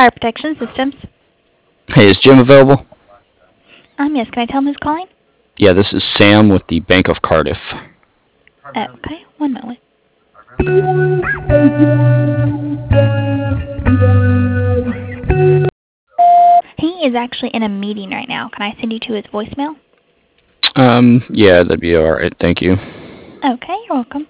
Fire Protection Systems. Hey, is Jim available? Yes, can I tell him who's calling? Yeah, this is Sam with the Bank of Cardiff. Okay, one moment. He is actually in a meeting right now. Can I send you to his voicemail? Yeah, that'd be alright, thank you. Okay, you're welcome.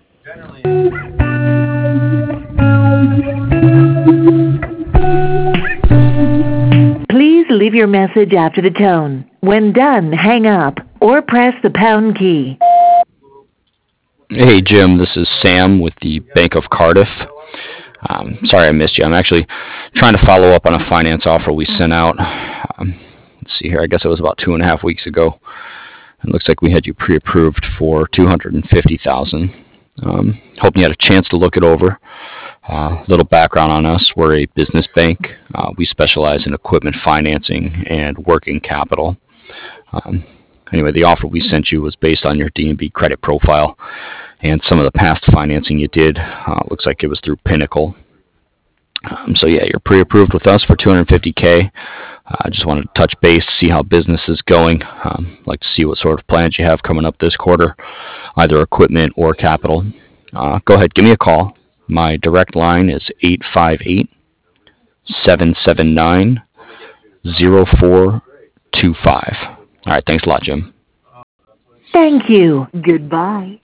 Please leave your message after the tone. When done, hang up or press the pound key. Hey, Jim, this is Sam with the Bank of Cardiff. Sorry I missed you. I'm actually trying to follow up on a finance offer we sent out. Let's see here. I guess it was about 2.5 weeks ago. It looks like we had you pre-approved for $250,000. Hoping you had a chance to look it over. Little background on us: we're a business bank. We specialize in equipment financing and working capital. Um, anyway, the offer we sent you was based on your D&B credit profile and some of the past financing you did. Looks like it was through Pinnacle. So yeah, you're pre-approved with us for $250K. I just wanted to touch base, see how business is going. Like to see what sort of plans you have coming up this quarter, either equipment or capital. Go ahead, give me a call. My direct line is 858-779-0425. All right, thanks a lot, Jim. Thank you. Goodbye.